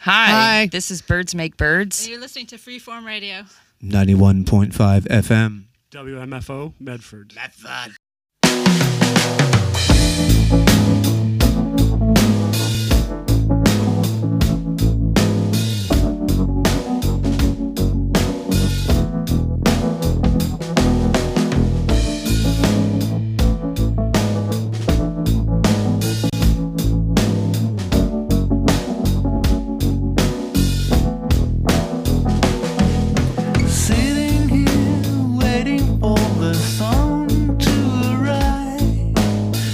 Hi. This is Birds Make Birds. And you're listening to Freeform Radio. 91.5 FM. WMFO, Medford. Sitting here waiting for the sun to arrive.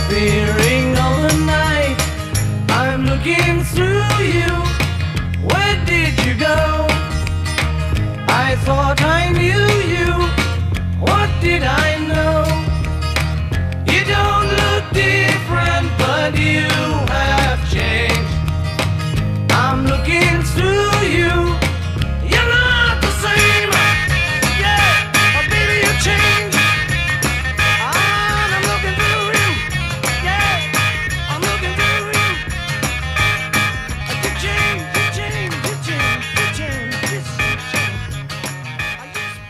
disappearing all the night. I'm looking through you. Where did you go? I thought I knew you. What did I know? You don't look different, but you have changed. I'm looking through you. You're not the same. Yeah, but baby, you changed. And I'm looking through you. Yeah, I'm looking through you. You changed, you changed, you changed, you changed, you changed.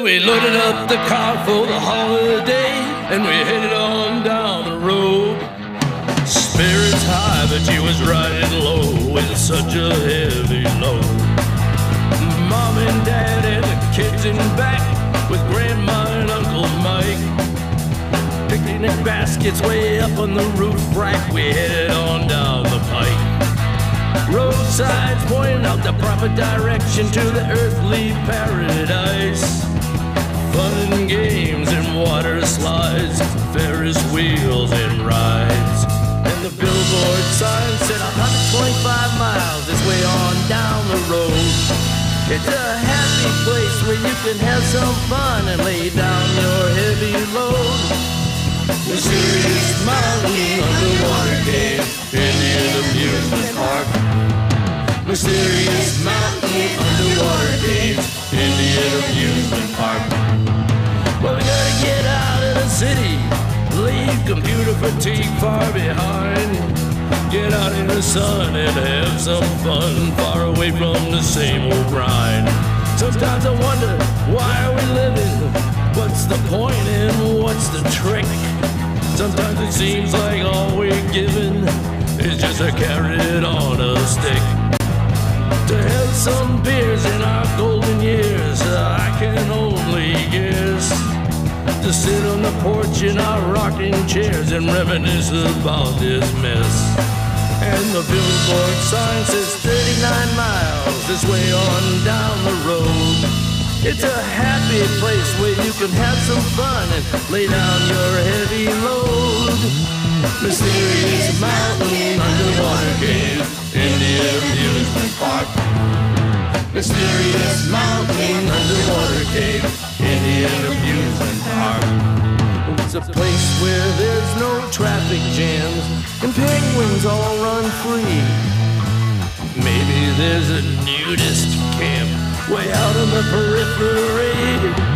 we loaded up the car for the holiday, and we headed on down the road. Spirits high, but she was riding low with such a heavy load. Mom and Dad and the kids in back with Grandma and Uncle Mike. Picnic baskets way up on the roof rack, we headed on down the pike. Roadsides pointing out the proper direction to the earthly paradise. Fun and games and water slides, Ferris wheels and rides. And the billboard sign said 125 miles this way on down the road. It's a happy place where you can have some fun and lay down your heavy load. Mysterious Mountain Underwater Cave, Indian Amusement Park. Mysterious Mountain Underwater Cave, Indian Amusement Park. Well, we gotta get out of the city, leave computer fatigue far behind. Get out in the sun and have some fun, far away from the same old grind. Sometimes I wonder, why are we living? What's the point and what's the trick? Sometimes it seems like all we're given is just a carrot on a stick. To have some beers in our golden years, I can only guess. To sit on the porch in our rocking chairs and reminisce about this mess. And the billboard sign says 39 miles this way on down the road. It's a happy place where you can have some fun and lay down your heavy load. Mysterious Mountain Underwater Cave, Indian Amusement Park. Mysterious Mountain Underwater Cave, Indian Amusement Park. It's a place where there's no traffic jams and penguins all run free. Maybe there's a nudist camp way out in the periphery.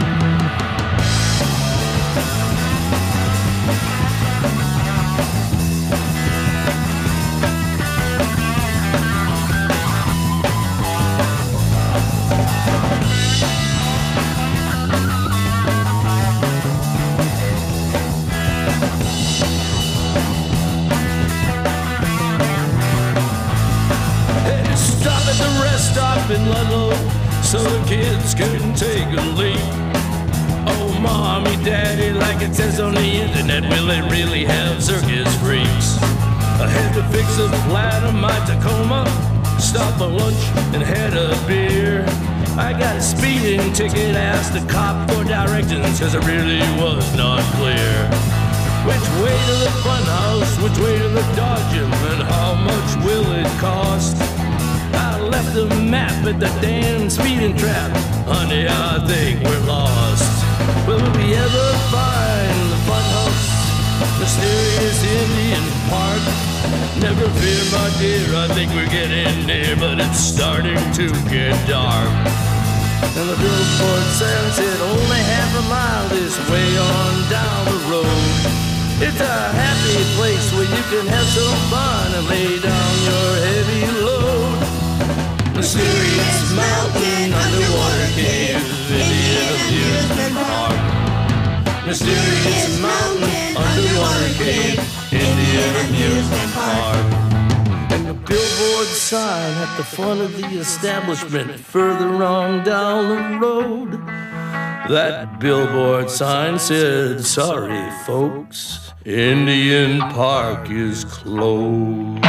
Stop in Ludlow so the kids can take a leak. Oh, mommy, daddy, like it says on the internet, will it really have circus freaks? I had to fix a flat on my Tacoma, stop for lunch and had a beer. I got a speeding ticket, asked the cop for directions, cause it really was not clear. Which way to the funhouse, which way to the Dodge Gym, and how much will it cost? I left the map at the damn speeding trap. Honey, I think we're lost. Will we ever find the funhouse, mysterious Indian Park? Never fear, my dear, I think we're getting near, but it's starting to get dark. And the billboard sign said only half a mile this way on down the road. It's a happy place where you can have some fun and lay down your heavy load. Mysterious Mountain Underwater Cave, Indian Amusement Park. Mysterious Mountain Underwater Cave, Indian Amusement Park. And the billboard sign at the front of the establishment further on down the road. That billboard sign said, sorry folks, Indian Park is closed.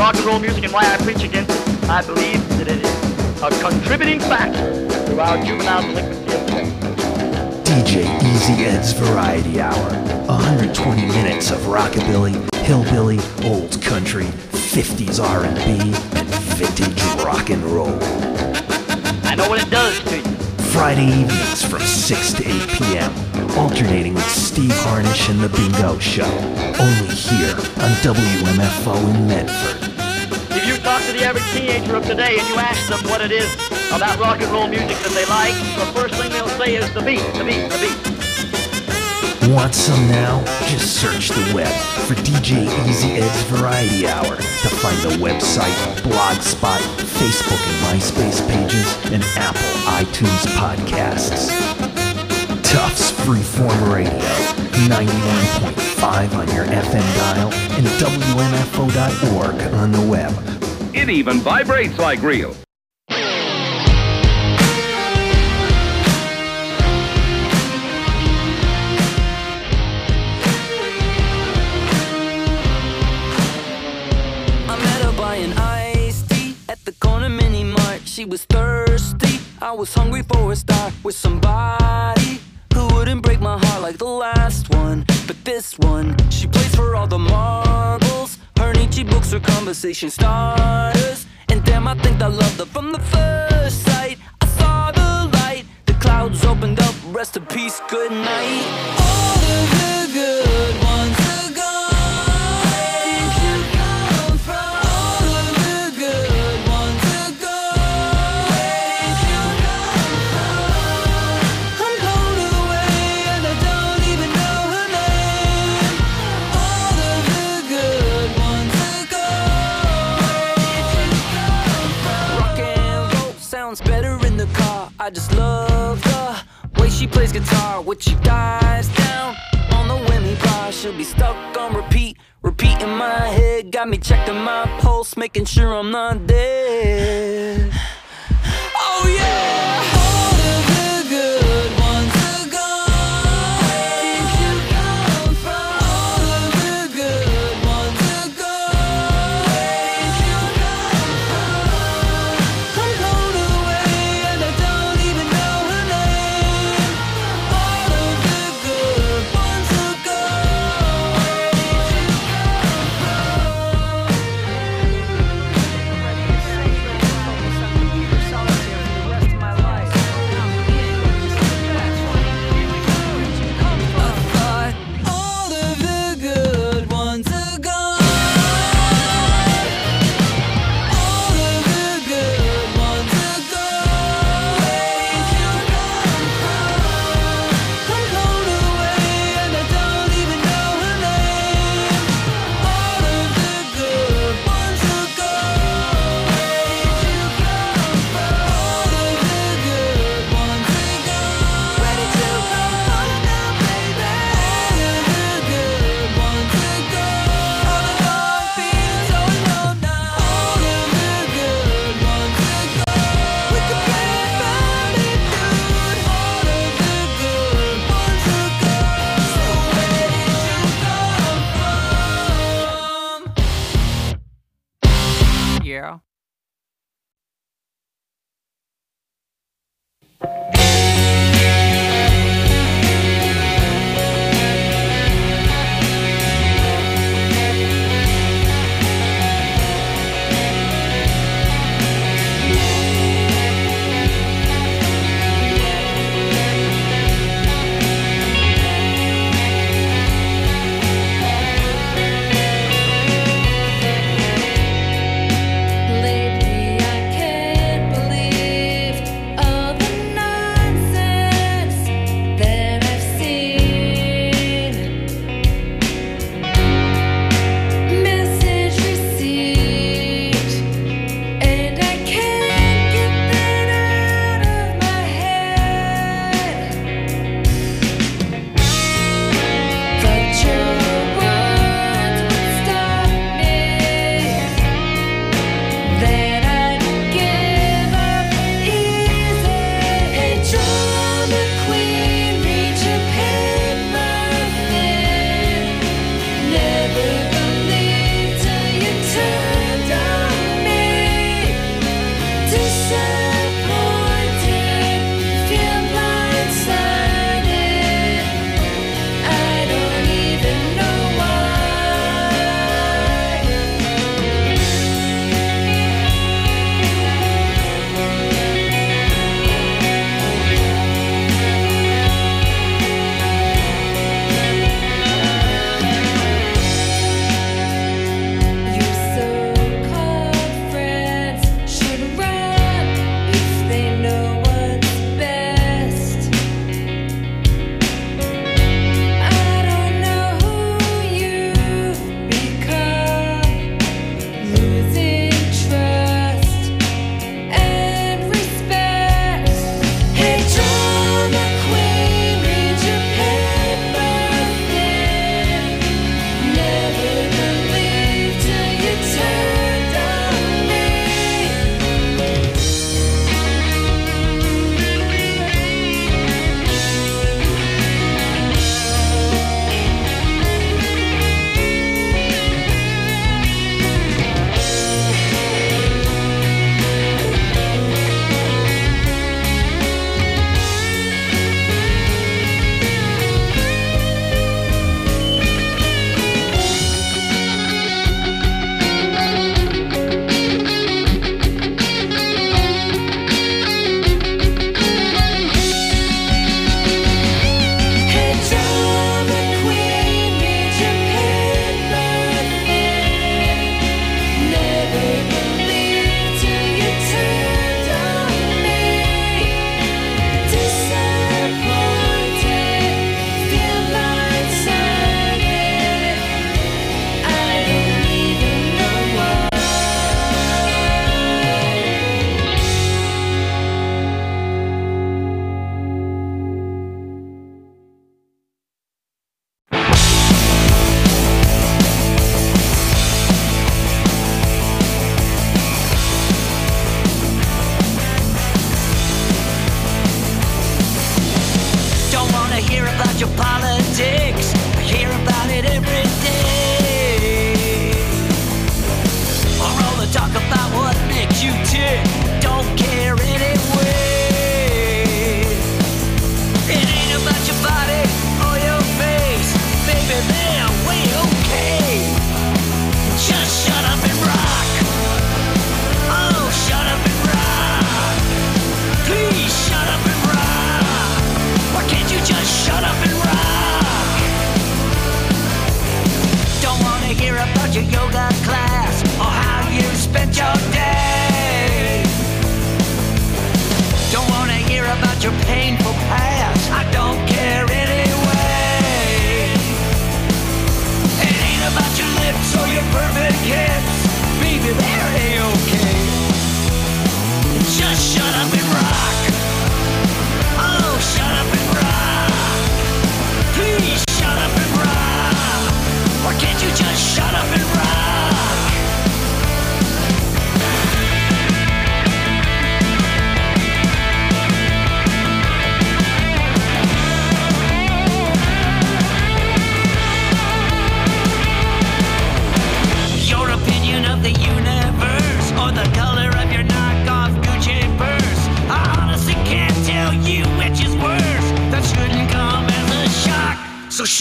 rock and roll music and why I preach against it, I believe that it is a contributing factor to our juvenile delinquency epidemic. DJ Easy Ed's Variety Hour. 120 minutes of rockabilly, hillbilly, old country, 50s R&B, and vintage rock and roll. I know what it does to you. Friday evenings from 6 to 8 p.m. Alternating with Steve Harnish and The Bingo Show. Only here on WMFO in Medford. If you talk to the average teenager of today and you ask them what it is about rock and roll music that they like, the first thing they'll say is the beat, the beat, the beat. Want some now? Just search the web for DJ Easy Ed's Variety Hour to find the website, Blogspot, Facebook and MySpace pages, and Apple iTunes podcasts. Tufts Freeform Radio, 91.5 on your FM dial, and WMFO.org on the web. It even vibrates like real. She was thirsty, I was hungry for a star with somebody who wouldn't break my heart like the last one. But this one, she plays for all the marbles. Her Nietzsche books are conversation starters. And damn, I think I loved her from the first sight. I saw the light, the clouds opened up, rest in peace, good night. All of the good ones are gone. I just love the way she plays guitar. When she dies down on the Wemmy bar, she'll be stuck on repeat, repeating my head. Got me checking my pulse, making sure I'm not dead. Oh yeah! All of the good ones are gone. Where did you come from? All of the good ones are gone. Where did you come from? I'm blown away and I don't even know her name. All of the good ones are gone. Where did you come from? Solitary for the rest of my life.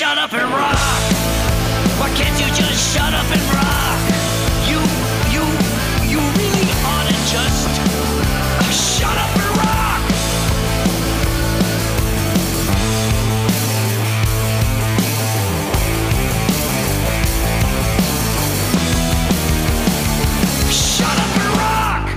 shut up and rock? Why can't you just shut up and rock? You really ought to just shut up and rock. Shut up and rock.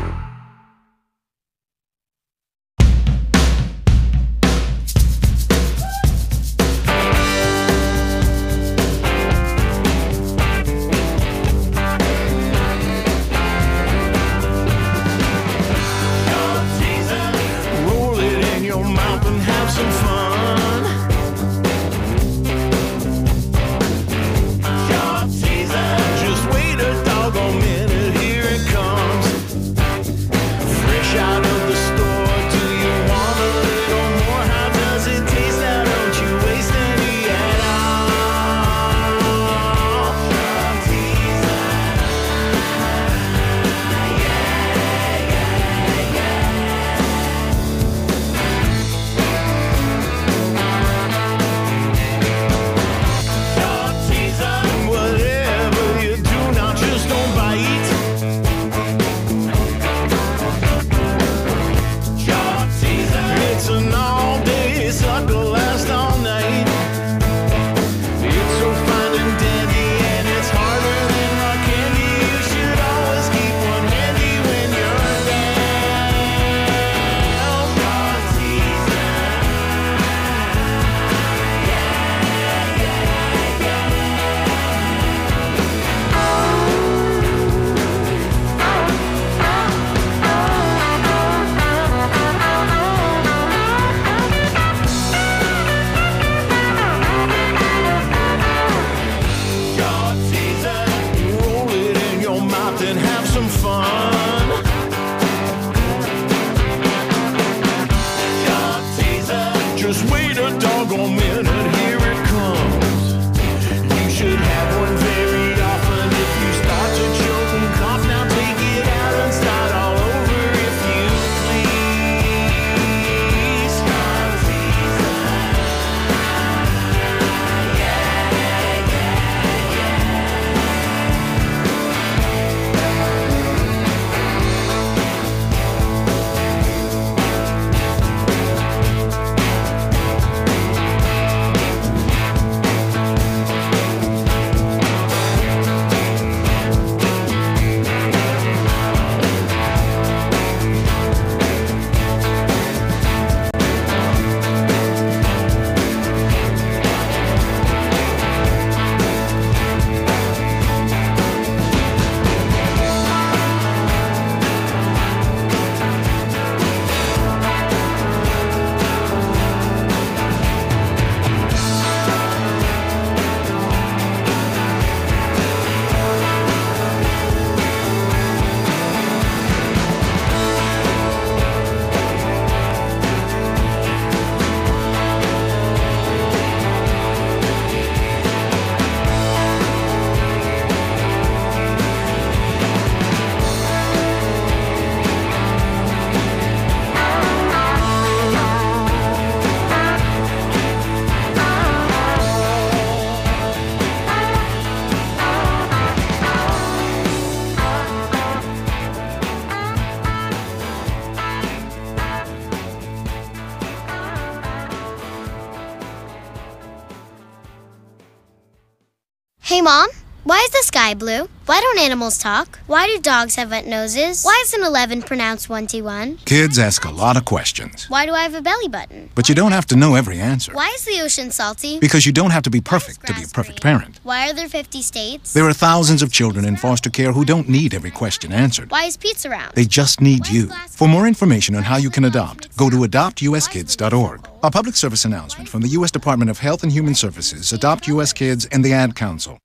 Hey, Mom, why is the sky blue? Why don't animals talk? Why do dogs have wet noses? Why is an 11 pronounced 1T1? Kids ask a lot of questions. Why do I have a belly button? But you don't have to know every answer. Why is the ocean salty? Because you don't have to be perfect to be a perfect parent. Why are there 50 states? There are thousands of children in foster care who don't need every question answered. Why is pizza round? They just need you. For more information on how you can adopt, go to adoptuskids.org. A public service announcement from the U.S. Department of Health and Human Services, Adopt U.S. Kids, and the Ad Council.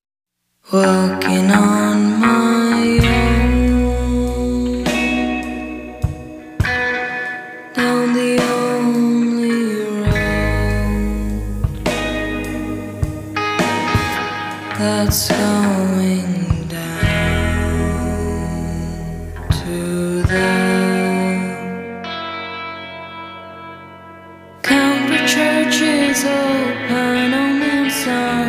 Walking on my own, down the only road that's going down to the Count the churches open on Mount Sinai.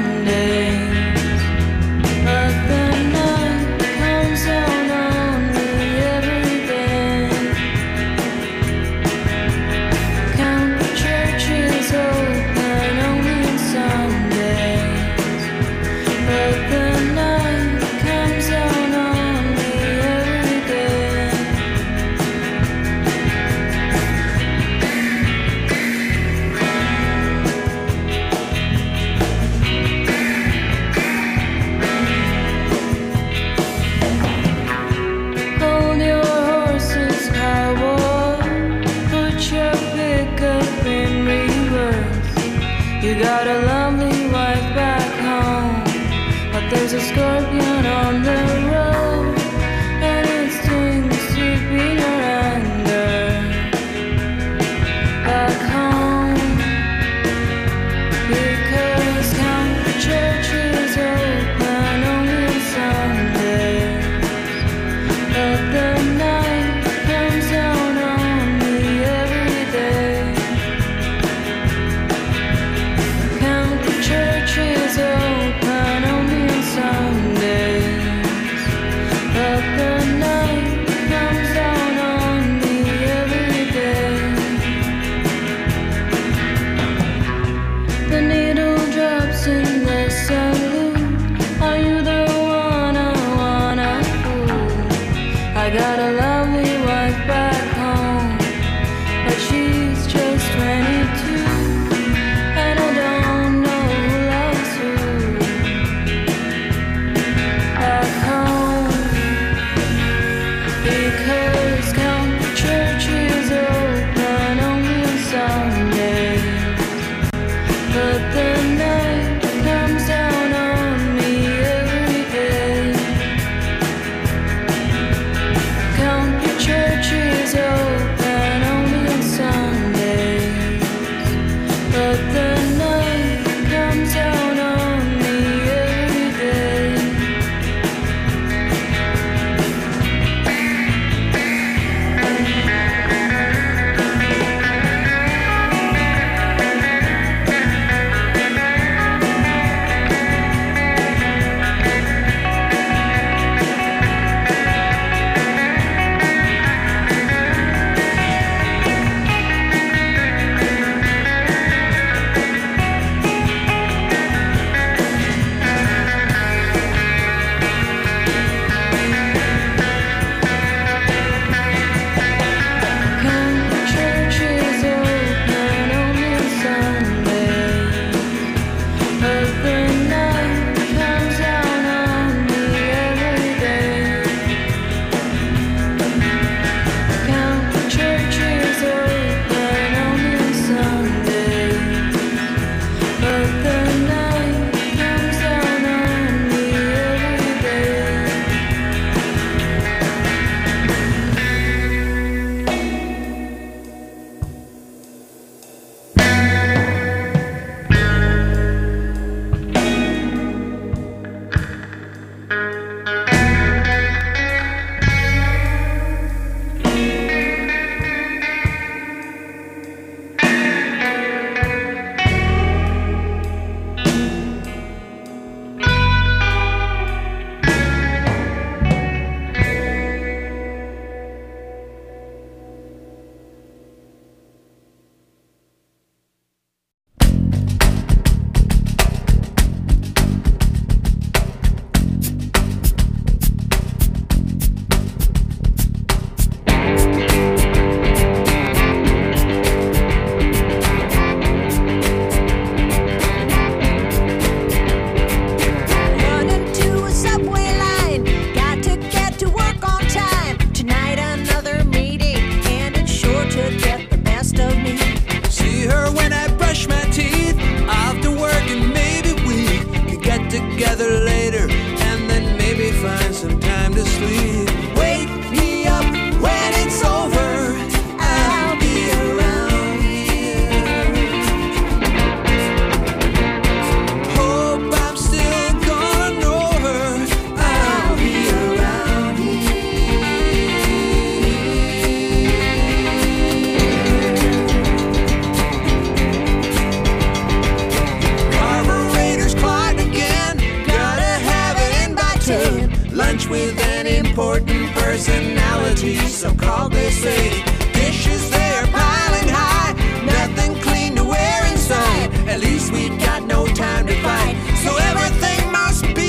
So-called, they say, dishes they're piling high, nothing clean to wear inside. At least we've got no time to fight, so everything must be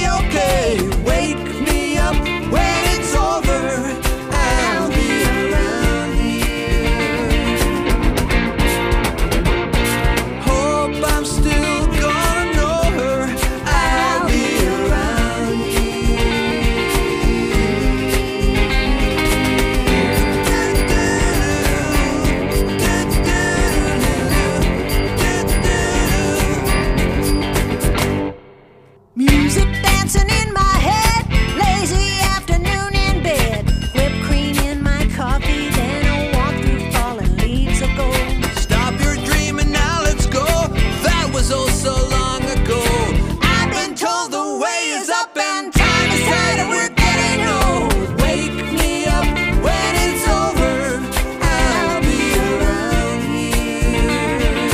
is up and time is tight and we're getting old. Wake me up when it's over. I'll be around here.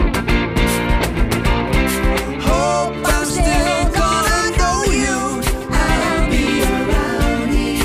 Hope I'm still gonna know you. I'll be around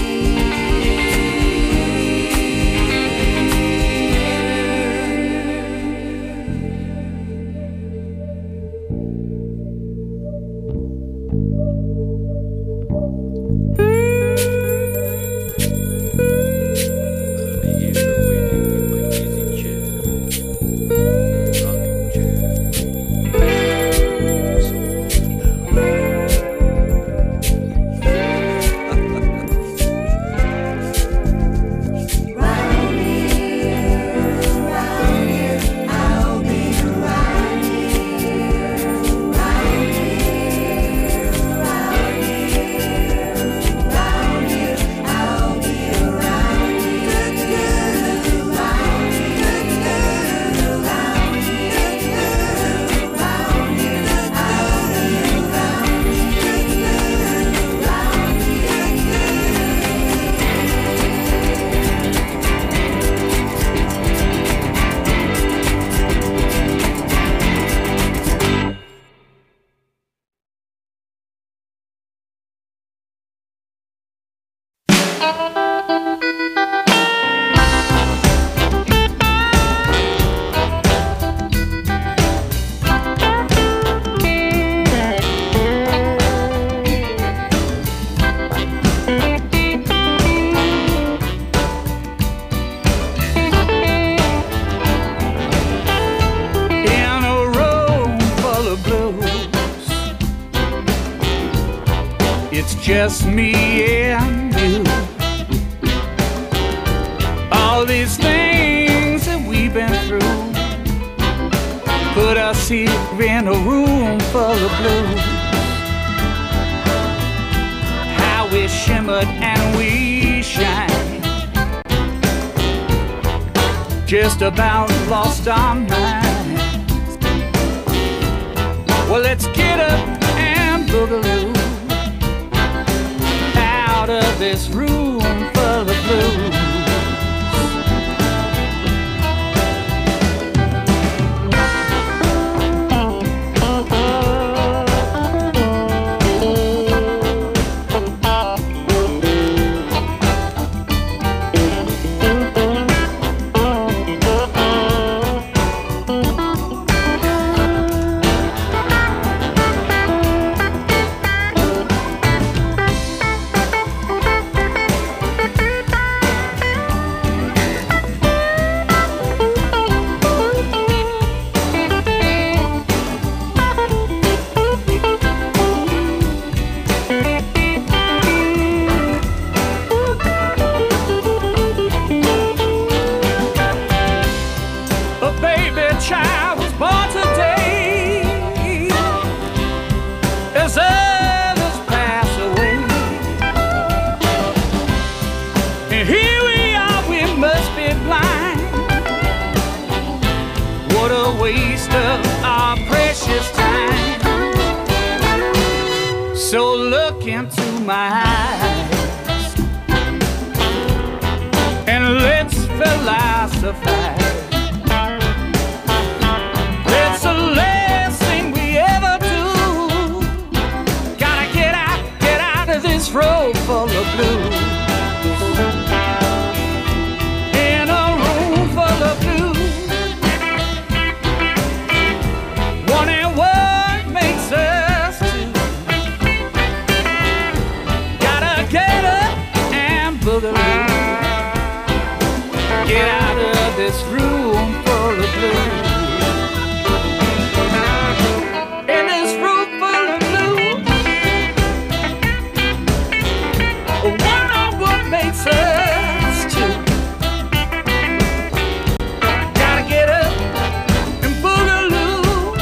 just me and you. All these things that we've been through put us here in a room full of blues. How we shimmered and we shine, just about lost our minds. Well, let's get up and boogaloo out of this room full of blues. So look into my eyes and let's philosophize. It's the last thing we ever do. Gotta get out of this road full of blues. In a room full of blues, wondering what makes us. Get out of this room full of blues. In this room full of blues, I wonder what makes us two. Gotta get up and boogaloo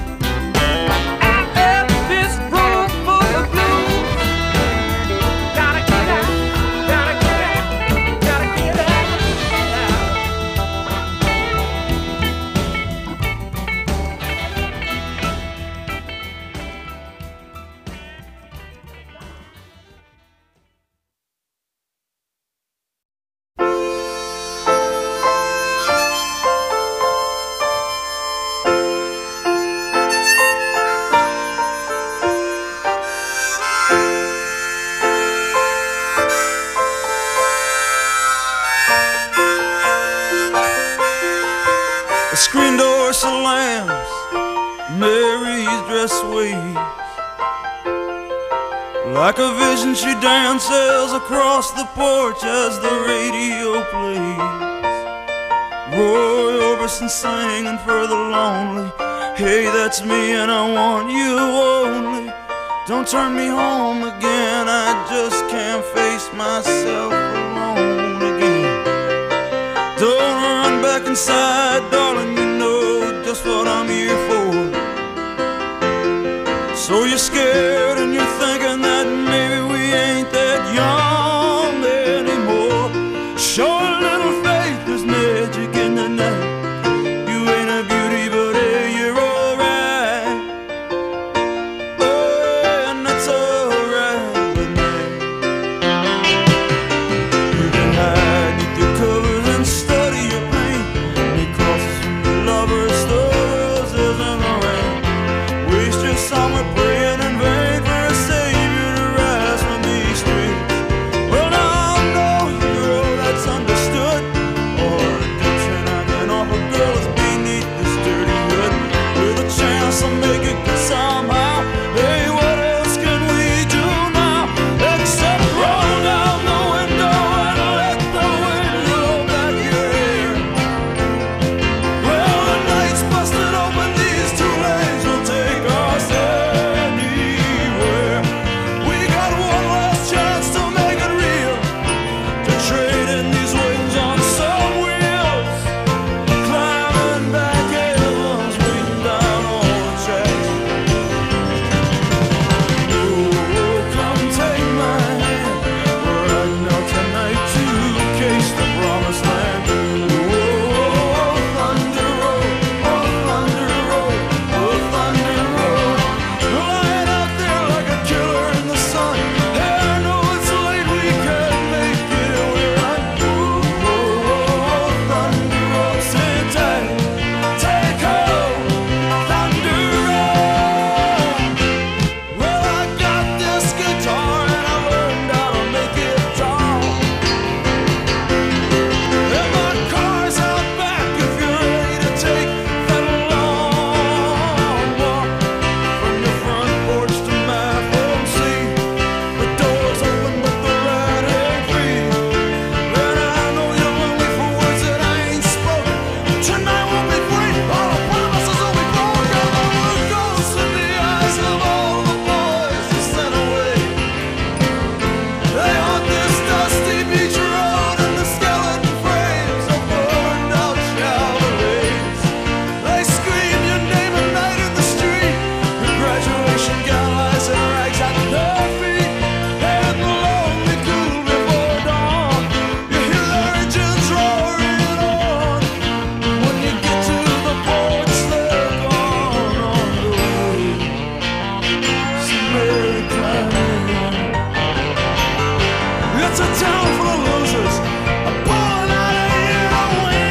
out of this room full of blues. Gotta get out, gotta get out, gotta get out. best ways. Like a vision she dances across the porch as the radio plays. Roy Orbison singing for the lonely. Hey, that's me and I want you only. Don't turn me home again, I just can't face myself alone again. Don't run back inside, darling, you know just what I'm here for. So you're scared and you're thinking that maybe we ain't that young anymore. Show a little faith, there's magic in the night. You ain't a beauty, but hey, you're alright. Oh, and that's alright with me. You can hide beneath your covers and study your pain. And you cross your lovers, the roses and the rain. Waste your summer praying in vain for a savior to rise from these streets. Well, now I know you're all that's understood. Or addiction acting off a girl is beneath this dirty hood. With a chance to make it good somehow. Hey, what else can we do now? Except roll down the window and let the wind blow back your hair. Well, the night's busted open, these two lanes will take us anywhere. We got one last chance to make it real, to trade in these wings on some wheels. Climbing back heavens, waiting down on the track. Oh, come take my hand. We're riding out tonight to case the promised land. Oh, Thunder Road, oh, Thunder Road, oh, Thunder Road. Lying out there like a killer in the sun. Hey, I know it's late, we can't make it, and we run. Oh, Thunder Road, sit tight, take hold, Thunder Road. Well, I got this guitar and I learned how to make it tall. And my car's out back if you're ready to take that long walk from your front porch to my front seat. The door's open but the ride ain't free. And I know you're lonely for words that I ain't spoken. Tonight won't be free, all the promises will be broken. The ghosts in the eyes of all the boys you sent away. They haunt this dusty beach road and the skeleton frames of burned out Chevrolets. They scream your name at night in the street. Your graduation gown lies in rags at their feet. And the lonely cool before dawn. You hear their engines roaring on. When you get to the porch, they're gone on the way. So Mary climbing. It's a town full of losers, pulling out of here to win.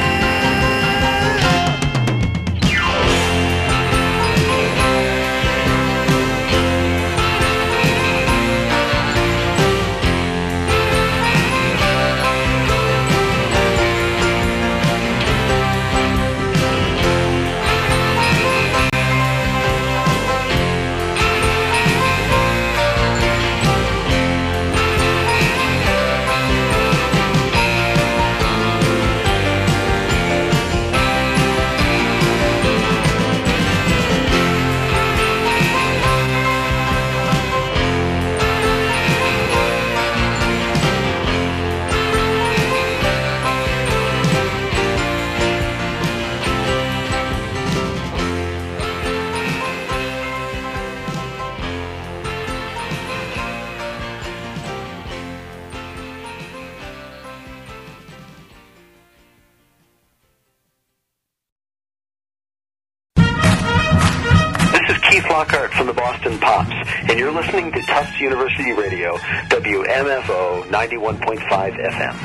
This is Keith Lockhart from the Boston Pops, and you're listening to Tufts University Radio, WMFO 91.5 FM.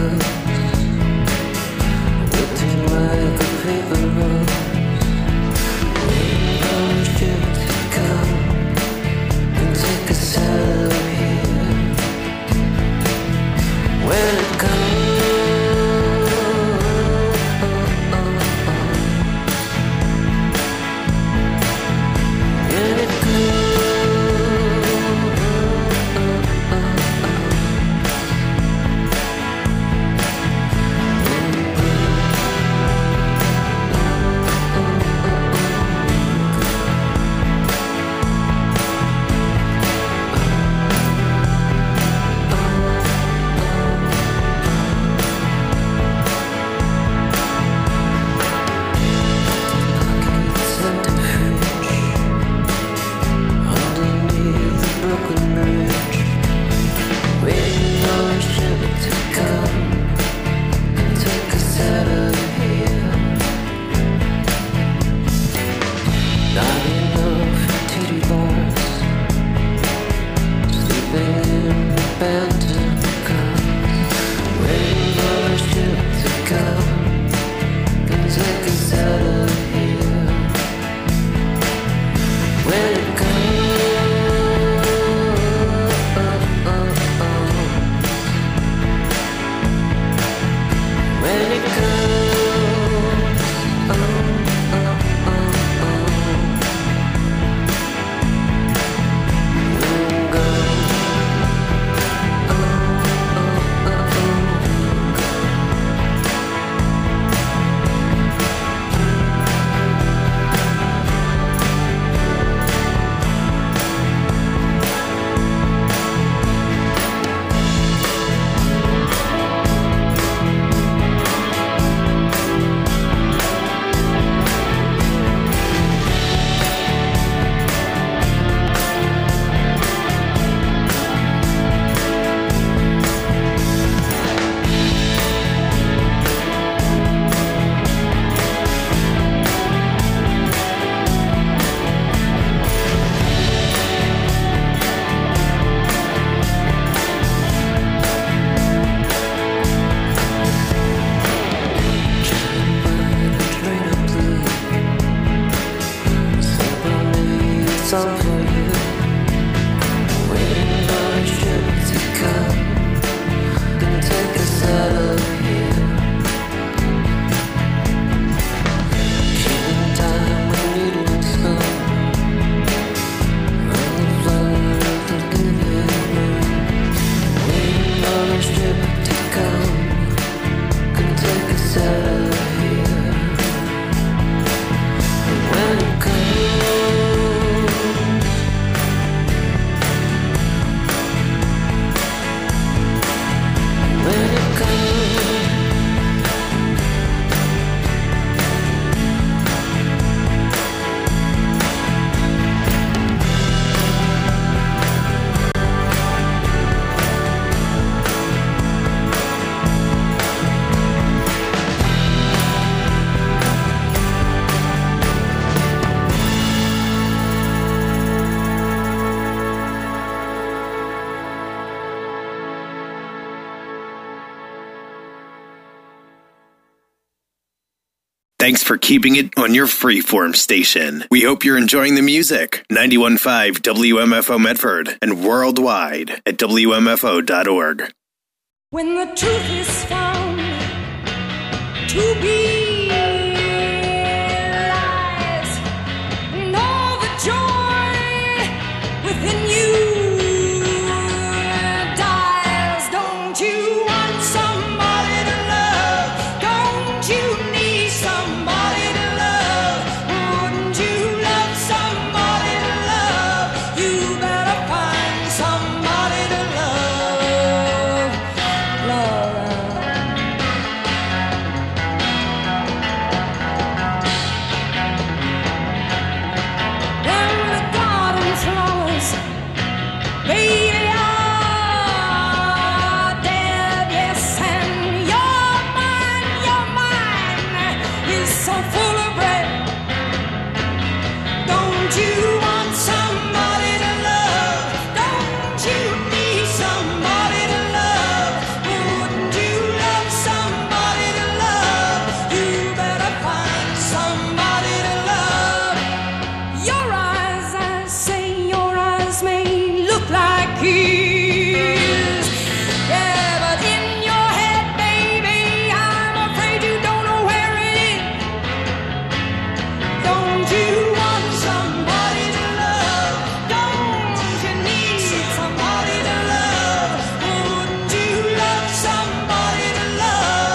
Thanks for keeping it on your freeform station. We hope you're enjoying the music. 91.5 WMFO Medford and worldwide at WMFO.org. When the truth is found to be